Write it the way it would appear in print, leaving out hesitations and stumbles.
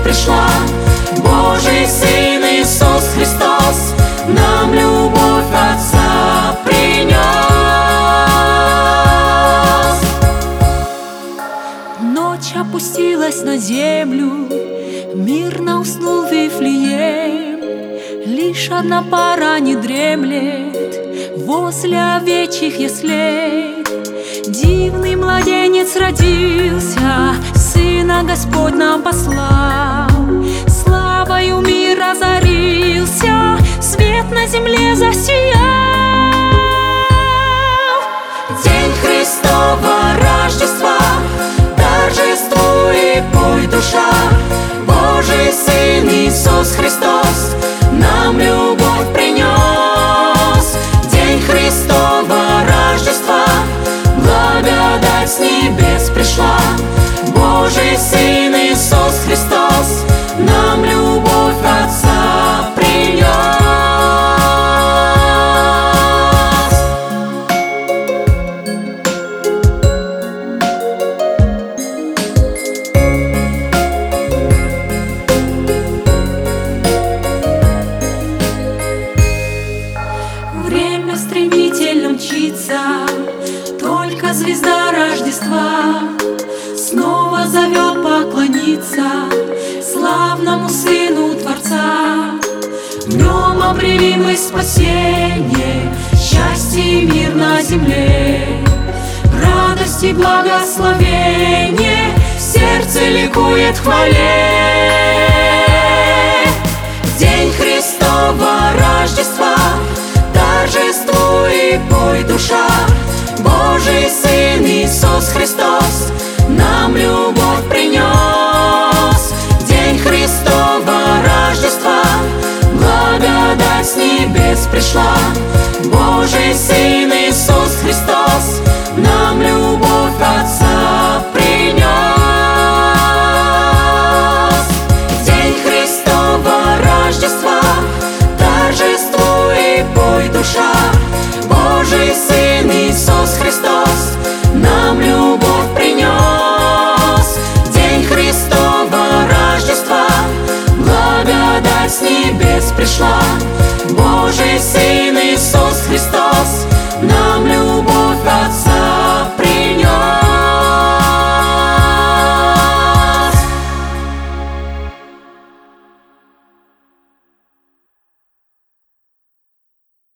пришла. Божий Сын Иисус Христос нам любовь Отца принес. Ночь опустилась на землю, мирно уснул Вифлеем. Лишь одна пара не дремлет возле овечьих яслей. Дивный младенец родился, Сына Господь нам послал. Славою мир озарился, свет на земле засиял. День Христова Рождества, торжествуй, пой, душа. Божий Сын Иисус Христос нам любовь принес. День Христова Рождества, благодать с небес пришла. Божий Сын Иисус Христос нам любовь Отца принес. Время стремительно мчится, только звезда Рождества снова зовет поклониться славному Сыну Творца. В нем обрели мы спасение, счастье и мир на земле, радость и благословение, сердце ликует в хвале. День Христова Рождества, торжествуй, пой, душа. Божий Сын Иисус Христос нам любовь принес. День Христова Рождества, благодать с небес пришла. Божий Сын Иисус Христос нам любовь Отца принес. День Христова Рождества, торжествуй, пой, душа. Божий Сын Иисус Христос нам любовь принес. День Христова Рождества, благодать с небес пришла. Божий